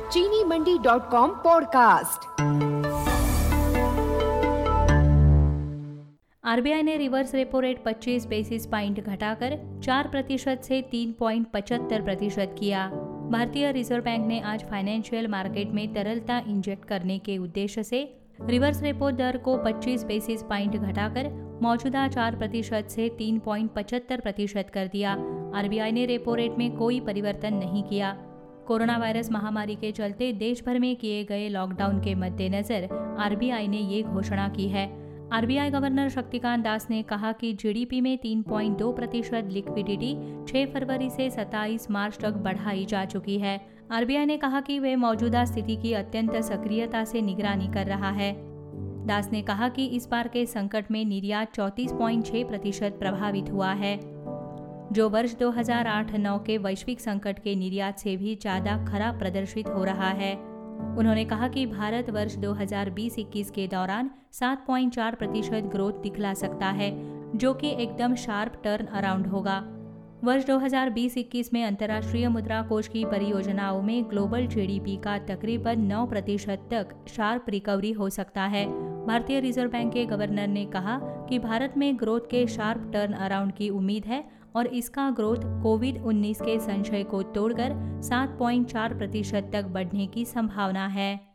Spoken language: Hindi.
चीनी मंडी.com पॉडकास्ट। आरबीआई ने reverse repo rate 25 basis point घटाकर 4% से 3.75% किया। भारतीय रिजर्व बैंक ने आज फाइनेंशियल मार्केट में तरलता इंजेक्ट करने के उद्देश्य से रिवर्स रेपो दर को 25 बेसिस पॉइंट घटाकर मौजूदा 4% से 3.75% कर दिया। आरबीआई ने रेपो रेट में कोई परिवर्तन नहीं किया। कोरोना वायरस महामारी के चलते देश भर में किए गए लॉकडाउन के मद्देनजर आरबीआई ने ये घोषणा की है। आरबीआई गवर्नर शक्तिकांत दास ने कहा कि जीडीपी में 3.2% लिक्विडिटी 6 फरवरी से 27 मार्च तक बढ़ाई जा चुकी है। आरबीआई ने कहा कि वे मौजूदा स्थिति की अत्यंत सक्रियता से निगरानी कर रहा है। दास ने कहा कि इस बार के संकट में निर्यात 34.6% प्रभावित हुआ है, जो वर्ष 2008-9 के वैश्विक संकट के निर्यात से भी ज्यादा खराब प्रदर्शित हो रहा है। उन्होंने कहा कि भारत वर्ष 2020-21 के दौरान 7.4% ग्रोथ दिखला सकता है, जो कि एकदम शार्प टर्न अराउंड होगा। वर्ष 2020-21 में अंतर्राष्ट्रीय मुद्रा कोष की परियोजनाओं में ग्लोबल जीडीपी का तकरीबन 9% तक शार्प रिकवरी हो सकता है। भारतीय रिजर्व बैंक के गवर्नर ने कहा कि भारत में ग्रोथ के शार्प टर्न अराउंड की उम्मीद है और इसका ग्रोथ कोविड-19 के संशय को तोड़कर 7.4% तक बढ़ने की संभावना है।